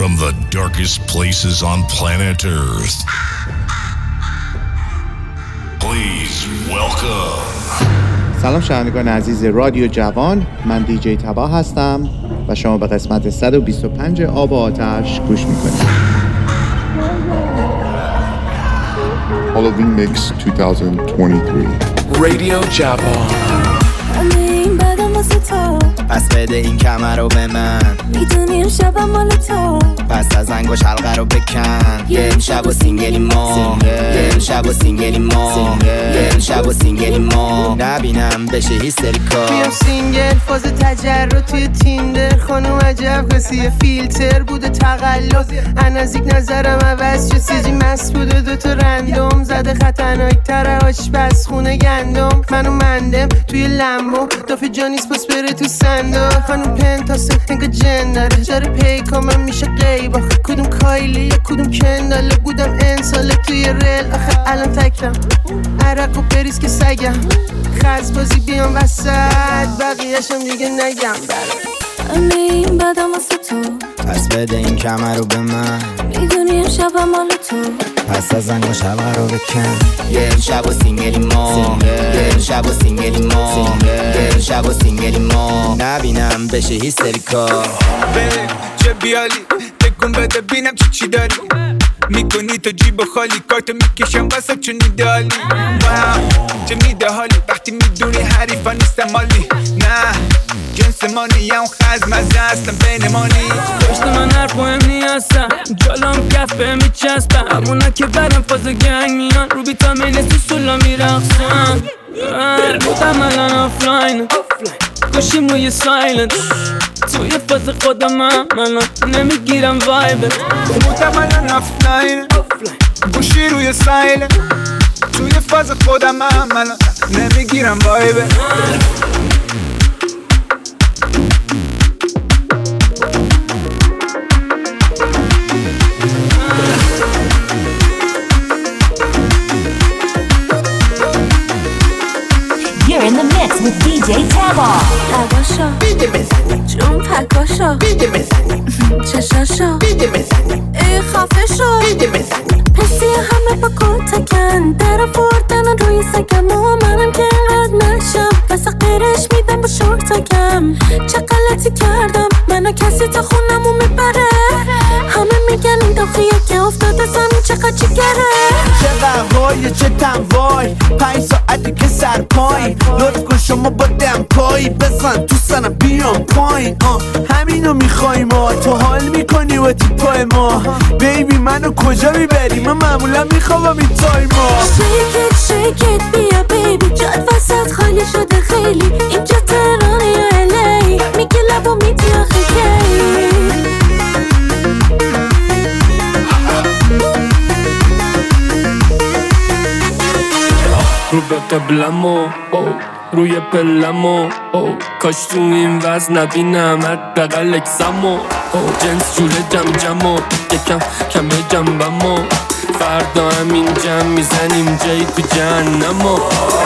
from the darkest places on planet Earth. Please welcome. سلام شنوندگان عزیز رادیو جوان، من دیجی تبا هستم و شما به قسمت 125 آب و آتش گوش میکنید. Halloween Mix 2023 رادیو جوان. پس بده این کمر رو به من، میدونیم شبم مال تو، پس از انگوش حلقه رو بکن. یه امشب و سینگلی ما، یه امشب و سینگلی ما، یه امشب و سینگلی ما، نبینم بشه هیستریکا. بیام سینگل فاز تجربه توی تیندر، خانم عجب کسی فیلتر بوده تقلب. نزدیک نظرم عوض شد، سیجی مست بوده دوتا رندوم زده خطرناک تره آشپز خونه گندم. منو مندم توی لمبو دافی جانیس پس بره تو صندوق. خانم پنتاسه انگا جن داره جاره پیکامم میشه قیب. آخه کدوم کایلی یا کدوم کنداله، بودم انساله توی ریل. آخه الان تکرم عرق و بریز که سگم، خزبازی بیام وسط بقیهشم دیگه نگم. همه این بدم واسه تو، پس بده این کمر رو به من، میدونیم شبم مال تو، پس از انگوش حلقه رو بکن. یه امشب و سینگلی ما، یه امشب و سینگلی ما، یه امشب و سینگلی ما، نبینم بشه هیستریکا. چه بیالی تکون بده بینم چی داری میکنی تو جیب خالی، کارتو میکشم واسه چون ایدالی. چه میده حالی وقتی میدونی حریفا نیستم مالی. نه جنس ما نیم خزم از اصلا بین ما نیست. داشت من حرف مهم نیستم، جالم کف به میچسبم، همونا که برم فاز گنگ میان رو بیتامین تو سولا میرقصم. بودم الان آفلاین گوشیم روی سایلنت، توی فاز خودم الان نمیگیرم وایبت. بودم الان آفلاین گوشی روی سایلنت، توی فاز خودم الان نمیگیرم وایبت. You're in the mix with DJ Taba. لباشا بیده بزنیم، جون پکاشا بیده بزنیم، چشاشا بیده بزنیم، ای خفه شو، بیده بزنیم. پسی همه با کتکن در آوردن روی سگم و منم که اینقدر نشم واسه غیرش میدم با شورتکم. چه غلطی کردم منو کسی تا خونمو میبره، همه میگن این داخیه که افتاده زمین چقدر جگره. چه قهوای چه تنوای 5 ساعتی که سر پایین، لطف کن شما با دم پایی بزن تو سنم بیام پایین. همینو میخوای ما، تو حال میکنی و تیپای ما. بیبی منو کجا میبری، من معمولا میخوام این تایما. شیکت بیا بیبی، جاد وسط خالی شده خیلی. اینجا تهران یا الی، میگه لبو میدی آخه کی. رو به قبلمو روی پلمو کاش تو این وزن نبینم حداقل اکسمو. جنس جوله جم جمو یکم کمه جنبمو، فردا همین جمع میزنیم جایی تو جهنمو.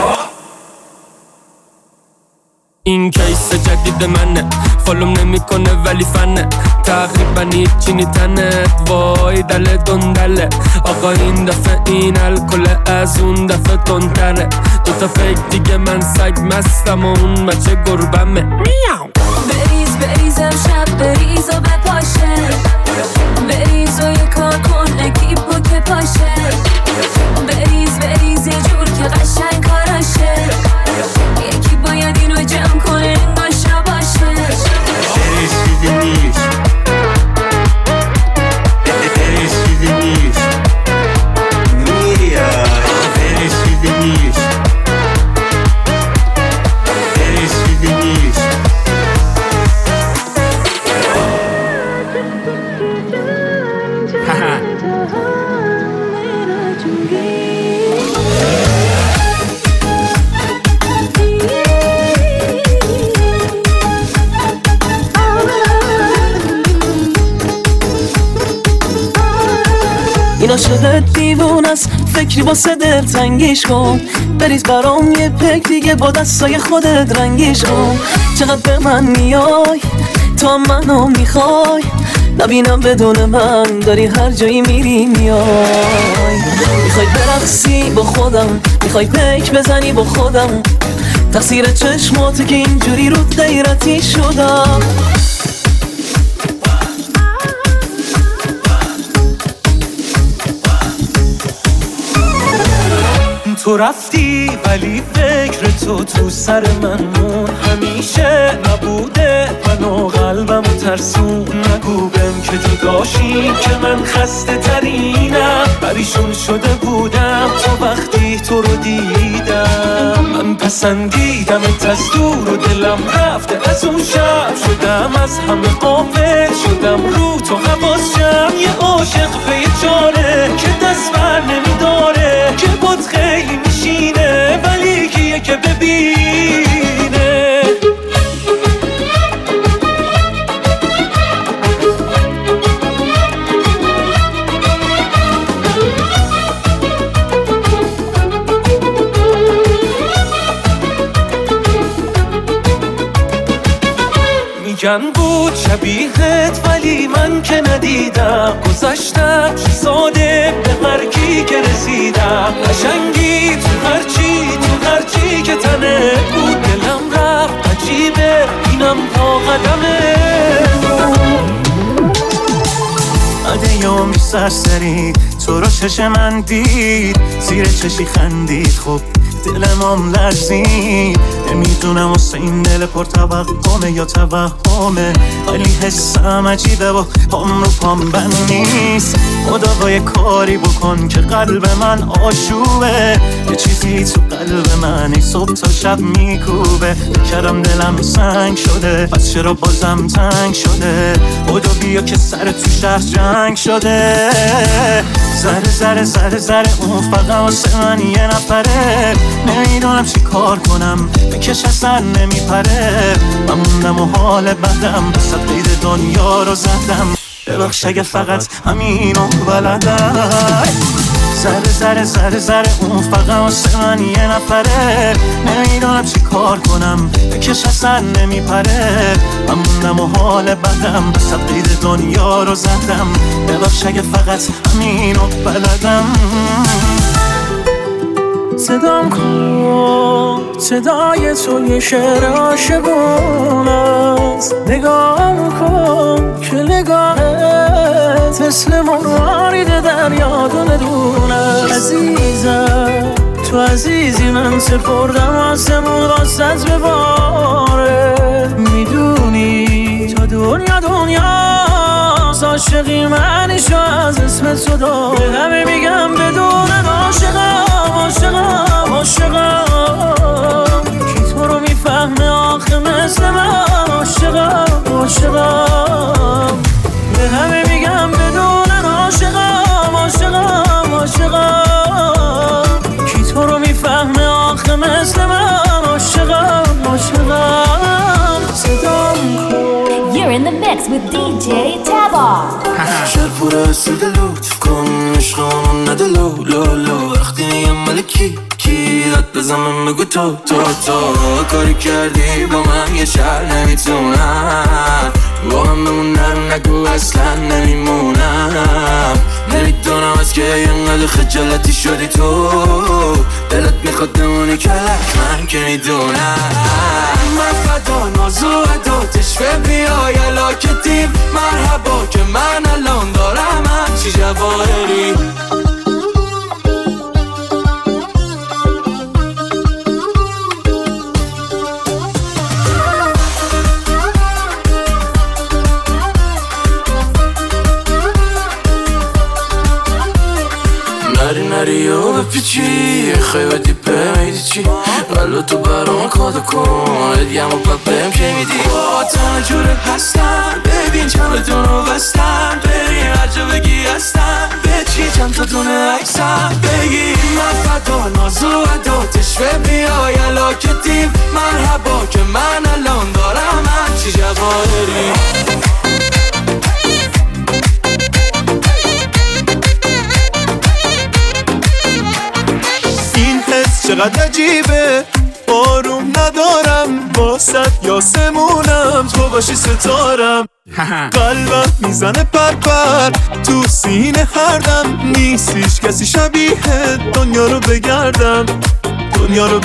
این کیس جدید منه، فالوم نمیکنه ولی فنه، تقریبا هیچی نیتنت وای دل دندله. آقا این دفعه این الکل از اون دفعه تندتره، دوتا فکر دیگه من سگ مستم و اون بچه گربمه. بریز بریز امشب بریز و بپاشه، بریز و یه کار کن اکیپو که پاشه. بریز بریز یه جور که قشنگ کاراشه، یکی باید اینو جمع کنه ناشا باشه. بریز چیزی نیست، بریز چیزی نیست، میاد بریز چیزی نیست، بریز چیزی نیست. این عاشقت دیوونست، فکری واسه دلتنگیش کن. بریز برام یه پک دیگه با دستای خودت رنگیش کن. چقدر به من میای تا منو میخوای، نبینم بدون من داری هر جایی میری میای. میخوای برقصی با خودم، میخوای پیک بزنی با خودم، تقصیر چشماته که اینجوری رو غیرتی شدم. تو رفتی ولی فکر تو سر من مون، همیشه نبوده منو قلبم ترسون. نگو بهم که جداشیم که من خسته ترینم، پریشون شده بودم تا وقتی تو رو دیدم. من پسندیدم از دور و دلم رفته از اون شب، شدم از همه غافل شدم رو تو حواسم. یه عاشق به یه جاره که دست بر نمیداره، که بود خیلی میشینه ولی کیه که ببینه. میگن بود شبیهت ولی من که ندیدم، گذشتم چه ساده به هر کی که رسیدم. قشنگی تو هرچی که تنه بود، دلم رفت عجیبه اینم تا قدمه. عدیامی سرسری تو رو چش من دید، زیر چشی خندید خب دلم هم لرزید. نمیدونم واسه این دل پر توقمه یا توهمه، ولی حسم عجیبه و پام رو پام بند نیست. خدا با کاری بکن که قلب من آشوبه، یه چیزی تو قلب من ای صبح تا شب میکوبه. کردم دلم سنگ شده پس چرا بازم تنگ شده، خدا بیا که سر تو شهر جنگ شده. زره اون فقط واسه من یه نفره، نمیدونم چی کار کنم بکش اصلا نمیپره. من موندم و حال بدم صد قید دنیا رو زدم، ببخش اگه فقط همینو بلدم. زره اون فقط واسه من یه نفره، نمیدونم چی کار کنم بکش اصلا نمیپره. من موندم و حال بدم صد قید دنیا رو زدم، ببخش اگه فقط همینو بلدم. صدام کن صدای تو یه شعر عاشقون است، نگاه کن که نگاهت مثل مرارید دریا دونه عزیزم تو عزیزی من سپردم آسمون واسط بباره. میدونی تا دنیاست عاشقی منیشو از اسم تو دار، به همه میگم بدون عاشقم کی تو رو میفهمه آخه مثل من. عاشقم به همه میگم بدون عاشقم کی تو رو میفهمه آخه مثل من. عاشقم صدام کن. You're in the mix with DJ Tabar. شهر پوره سود لطف کن عشقمون نده لو وقتی نیم ملکی داد بزنم بگو تو کاری کردی با من یه شهر نمیتونم با هم بمونم، نگو اصلا نمیمونم. نمیدونم از که اینقدر خجالتی شدی تو، دلت میخواد بمونی کلک من که میدونم. من فدا نازو عداتش و بیای علاکتیم، مرحبا که من الان دارم همچی جواهری. نری و بپیچی خیلی دیپه میدی چی، ولو تو برام کادو کن ادیم و پپم که میدی. با تنها جوره هستم ببین چندتون رو بستم، بریم هر جا بگی هستم به چی چند تا دونه عکسم بگی. من فدا نازو عداتش و بیای علاکتیم، مرحبا که من الان دارم همچی جواهری. چقدر عجیبه آروم ندارم واسط یاسمونم، تو باشی ستارم قلبم میزنه پرپر تو سینه هر دم، نیستیش کسی شبیه دنیا رو بگردم، دنیا رو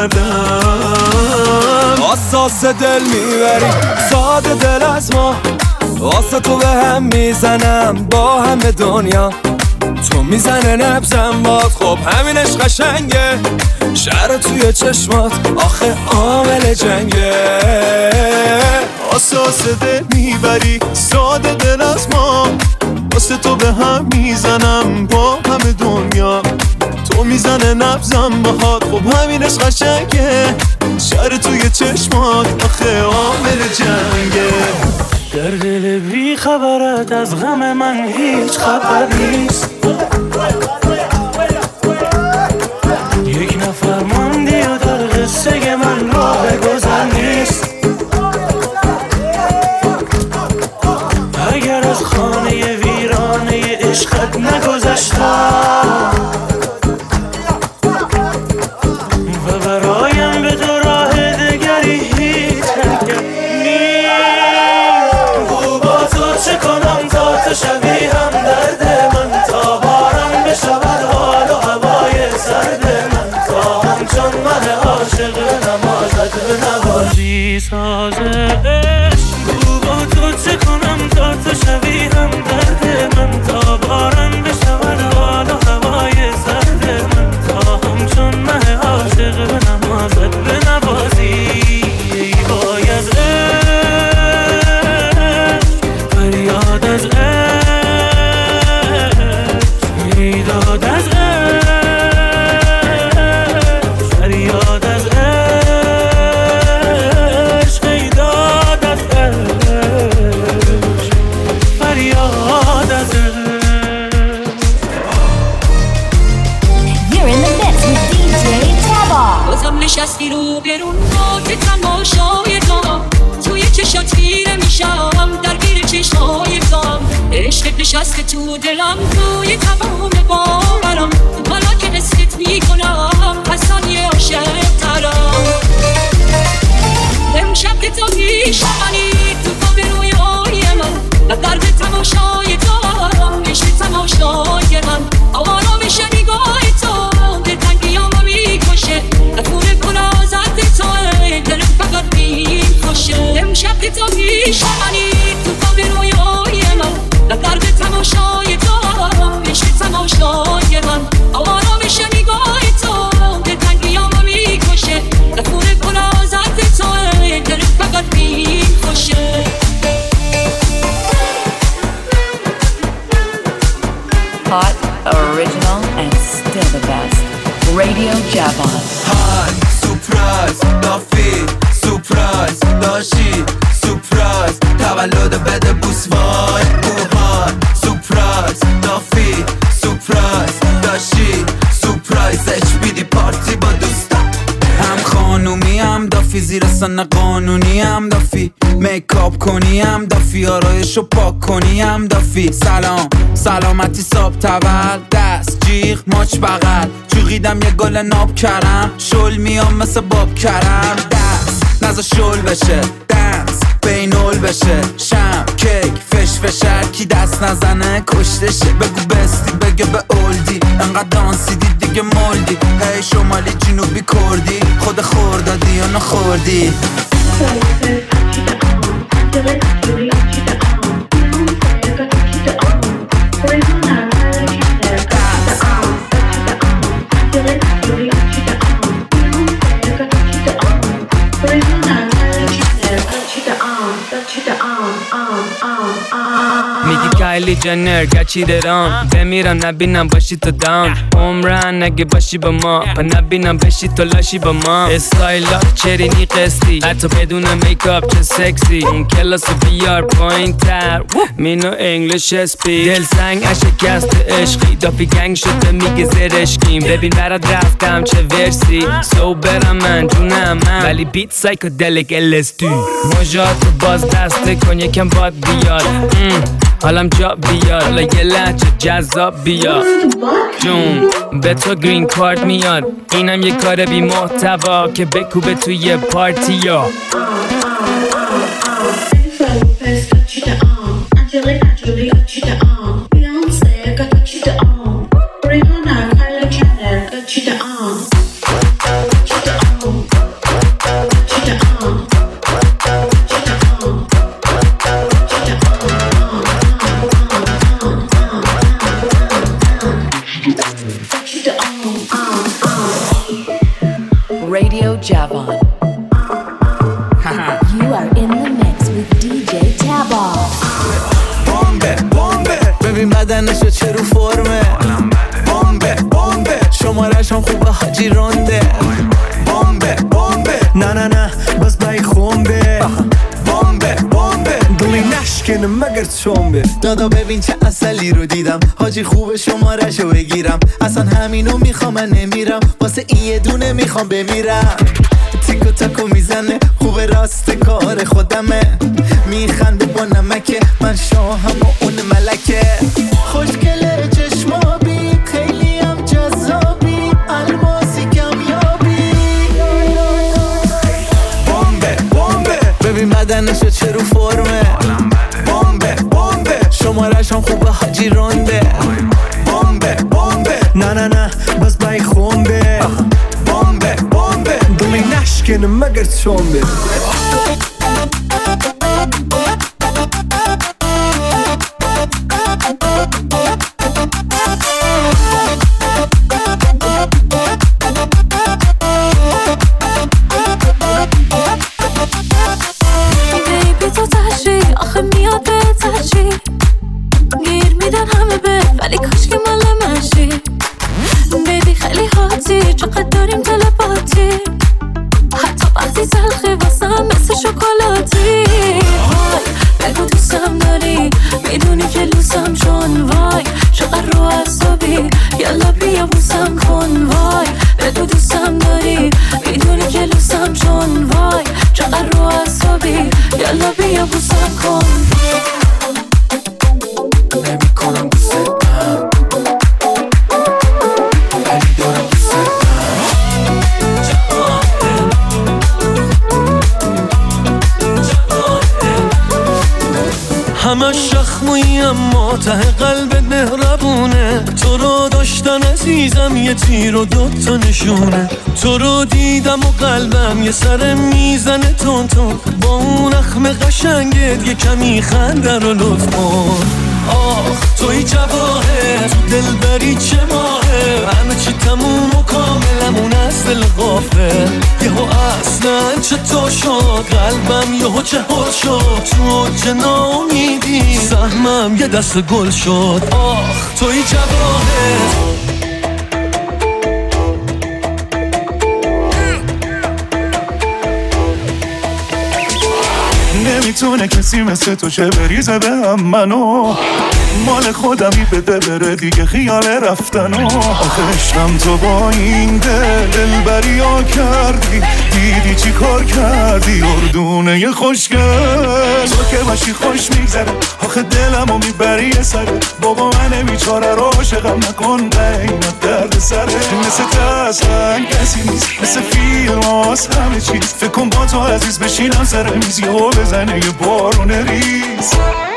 بگردم. اساس دل میبری ساده دل از ما، واسه تو به هم میزنم با همه دنیا، تو میزنه نبزم باد، خب همینش قشنگه، شهر توی چشمات آخه عامل جنگه. اساس دل میبری ساده دل از ما، واسه تو به هم میزنم با همه دنیا، تو میزنه نبزم باهات، خب همینش قشنگه، شهر توی چشمات آخه عامل جنگه. در دل بی خبرت از غم من هیچ خبر نیست، یک نفر ماندی و در قصه من راه گذر نیست. اگر از خانه ویرانه عشقت نگذشتم و برایم به تو راه دگری هیچ چه کنم تا تو شوی هم درد من، تا بارم بشود حال و هوای سرد من، تا همچون من عاشق نمازت به نوازی ساز عشق. با تو چه کنم تا تو شوی هم درد من، تا بارم بشود حال و هوای سرد من، تا همچون من عاشق به نمازت به نوازی. ای وای از فریاد از عشق، میداد از عشق، فریاد از عشق، میداد از عشق، فریاد از عشق. You're in the mix with DJ Tabar. بازم نشستی رو برون با که تماشای تو، توی چشات خیره میشم درگیر چشمای تو، عشقت نشسته تو دلم توی تمام باورم، حالا که حست میکنم از ثانیه عاشق ترم. امشب که تو میشمانی تو خواب رویای من، و درد تماشای تو عشق تماشای من، آرامش نگاه تو دلتنگیامو میکشه، نفور گلازت تو دلم فقط میکشه. امشب که تو میشمانی تو خواب رویای من، و درد تماشای تو عشق تماشای من، آرامش نگاه تو دلتنگیامو میکشه، نفور گلازت تو دلم فقط میکشه. Hot, original, and still the best. Radio Javon. Hi, surprise, دافی surprise، داشی surprise، تولد بده بوس وای اوهای surprise، دافی surprise، داشی surprise، HBD پارتی با دوستم، هم خانومی هم دافی، زیر سن قانونی هم دافی، میکاپ کنی هم دافی، آرایشو پاک کنی هم دافی. سلام سلامتی صاحب تول، دست جیغ ماچ بغل، جوغیدم یه گل ناب کرم، شل میام مثل باب کرم، دست نزا شل بشه، دنس بینول بشه، شم کیک فش فشر، کی دست نزنه کشتشه، بگو بستی بگه به اولدی، انقدر دانسیدی دیگه مولدی، هی شمالی جنوبی کردی، خود خوردادی یا نخوردی. میگی کایلی جنر گچی درام، بمیرم نبینم باشی تو دام، عمرن اگه باشی با ما و نبینم بشی تو لاشی با ما. استایلا چرینی قسطی حتی بدون میکاپ چه سکسی، اون کلاس بیار پایین تر مینو انگلیش اسپی، دل سنگ شکست عشقی، دافی گنگ شده میگه زرشکیم، ببین برات رفتم چه ورسی، سو برم من جونم من، ولی بیت سایکودلیک LSD، موجاتو باز دسته کن یکم باد بیاد، حالم جا بیاد، حالا یه لحچه جذاب بیاد، جون به تو گرین کارت میاد، اینم یه کار بی محتوا که بکوبه توی پارتی ها. you the Beyonce, got touch you the Rihanna, Kylie Jenner, got you the Radio Javon. You are in the mix with DJ Tabor. بمبه ببین بدنشو چه رو فرمه بمبه شمارش هم خوبه حاجی رونده بمبه نه باز بای خونبه بمبه دلی نشکنه مگر چنبه دادا ببین چه اصلی رو دیدم حاجی خوبه شمارشو بگیرم اصلا همینو میخوام من نمیرم واسه این یه دونه میخوام بمیرم تیکو تاکو میزنه خوبه راست کار خودمه میخنده با نمکه من شاهم و اون ملکه خوشگله چشمابی خیلی هم جذابی الماسی کمیابی بمبه ببین بدنشو چه رو فرمه بمبه شمارش هم خوبه حاجی رونده بمبه نه باز بای خونبه بمبه دلی نشکنه مگر چنبه بیبی تو تحشی آخه میاد به تحشی گیر میدن همه به ولی کاش که مال منشی بیبی خیلی حاتی چقدر داریم تلپاتی حتی وقتی تلخی واسم مثل شکلاتی وای بگو دوستم داری میدونی که لوسم چون وای چقدر رو اعصابی یالا بیا بوسم کن وای بگو دوستم داری میدونی که لوسم چون وای چقدر رو اعصابی یالا بیا بوسم کن نمیکنم دوستم ولی دارم همش شخمویی اما ته قلب مهربونه تو رو داشتن عزیزم یه تیر و دوتا نشونه تو رو دیدم و قلبم یه سر میزنه تون با اون اخم قشنگت یه کمی خنده رو لطف کن آخ توی جواهر تو دل بری چه ماهه همه چی تموم و کاملمون از دل غافه یهو اصلا چه تو شد قلبم یهو چه هل شد تو چه ناامیدی سهمم یه دست گل شد آخ توی جواهر نمیتونه کسی مثل تو چه بریزه به هم منو مال خودمی بده بره دیگه خیال رفتنو آخه عشقم تو با این دل بریا کردی دیدی چی کار کردی اردونه ی خوشگل تو که باشی خوش میگذره آخه دلمو میبری یه سره بابا من بیچاره رو عاشقم نکن اینت درد سره مثل تسلن کسی نیست مثل فیلم هاست همه چیز فکر کن با تو عزیز بشینم سر میز یهو بزنه یه بارون ریز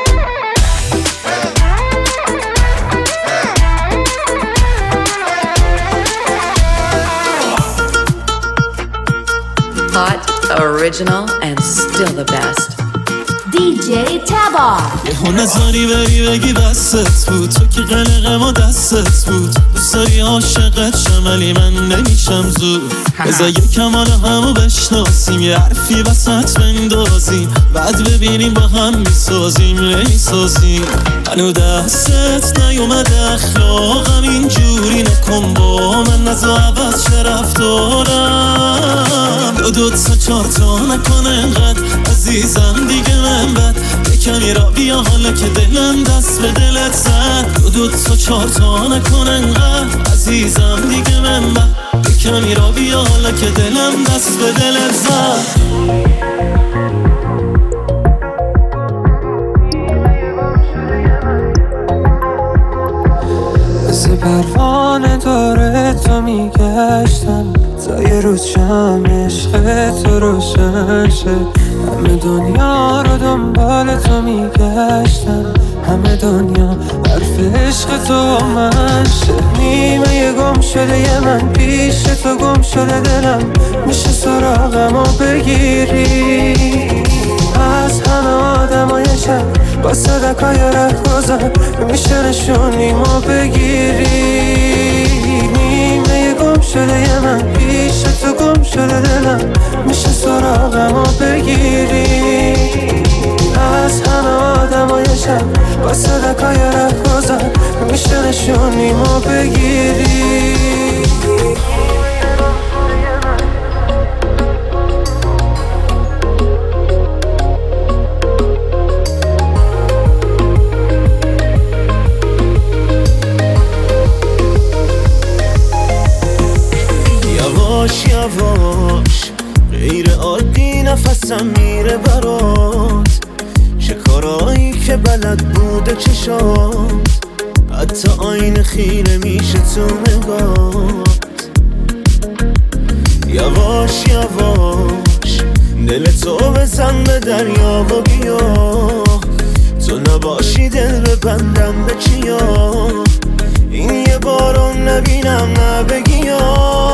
Hot, original, and still the best. DJ Tabor. یهو نظری بری بگی بستت بود تو که قلقم و دستت بود دوست داری عاشقت شم ولی من نمیشم زود بذار یکم حالا همو بشناسیم یه حرفی وسط بندازیم بعد ببینیم با هم میسازیم نمیسازیم هنو دستت نیومده اخلاقم اینجوری نکن با من نزا عوض چه رفتارم دو تا چار تا نکنه انقدر عزیزم دیگه من بد کمی را بیا حالا که دلم دست به دلت زد دو تا چار تا نکنه انقدر عزیزم دیگه من بد کمی را بیا حالا که دلم دست به دلت زد مثل پروانه داره تو میگشتم تا یه روز شم عشق تو روشن شه همه دنیا رو دنبال تو میگشتم، همه دنیا حرف عشق تو من شد. نیمه گم شده یه من پیش تو گم شده دلم، میشه سراغمو بگیری از همه آدمای شب با صدقای ره گذر، میشه نشونیمو بگیری. نیمه گم شده یه من پیش تو گم شده دلم، میشه سراغمو بگیری از همه آدمای شب با صدقای ره گذر، میشه نشونیمو بگیری. یواش یواش غیر عادی نفسم میره برات، چه کارایی که بلد بوده چشات، حتی آینه خیره میشه تو نگات. یواش یواش دل تو بزن به دریا و بیا، تو نباشی دل ببندم به چیا، این یه بارو نبینم نبگیا.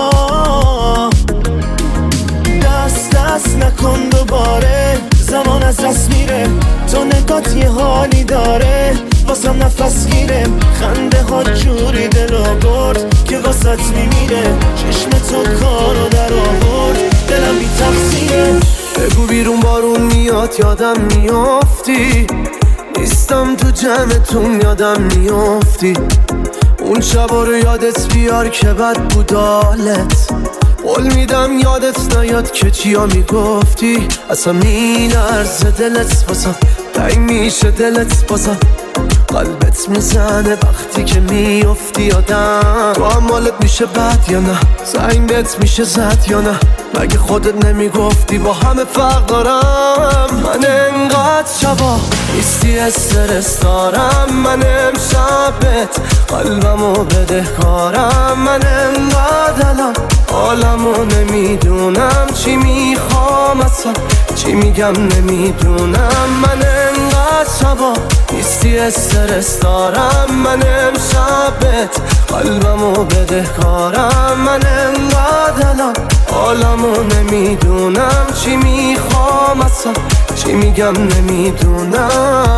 دست نکن دوباره، زمان از دست میره، تو نگات یه حالی داره واسم نفس گیره. خنده ها جوری دلو برد که واسط میمیره، چشم تو کارو در آورد دلم بی تقصیره. بگو بیرون بارون میاد یادم میافتی، نیستم تو جمعتون یادم میافتی. اون شبا رو یادت بیار که بد بود حالت، قول میدم یادت نیاد که چیا میگفتی. اصلا میلرزه دلت واسم، تنگ میشه دلت واسم، قلبت میزنه وقتی که میافتی یادم. تو هم حالت میشه بد یا نه، زنگت میشه زد یا نه، مگه خودت نمیگفتی با همه فرق دارم. من انقدر شبا نیستی استرس دارم، من امشبت قلبمو بدهکارم. من انقدر الان حالمو نمیدونم، چی میخوام اصلا چی میگم نمیدونم. من انقدر شبا نیستی استرس دارم، من امشبت قلبمو بدهکارم. من انقدر الان حالمو نمیدونم، چی میخوام اصلا چی میگم نمیدونم.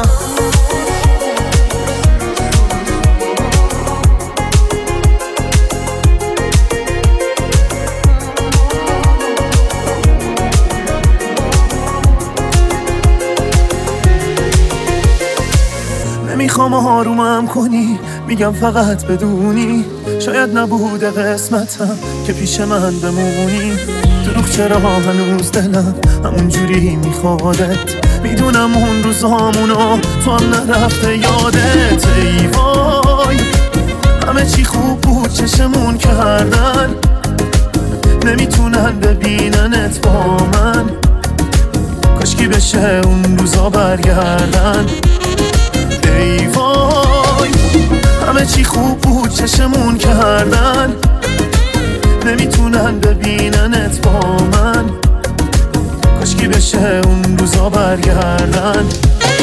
نمیخوام آرومم کنی، میگم فقط بدونی شاید نبوده قسمتم که پیش من بمونی. دروغ چرا هنوز دلم همون جوری میخوادت، میدونم اون روزامونو تو هم نرفته یادت. ای وای همه چی خوب بود چشمون کردن، نمیتونن ببیننت با من، کاشکی بشه اون روزا برگردن. ای وای همه چی خوب بود چشمون کردن، نمیتونن ببیننت با من، کاشکی بشه اون روزا برگردن.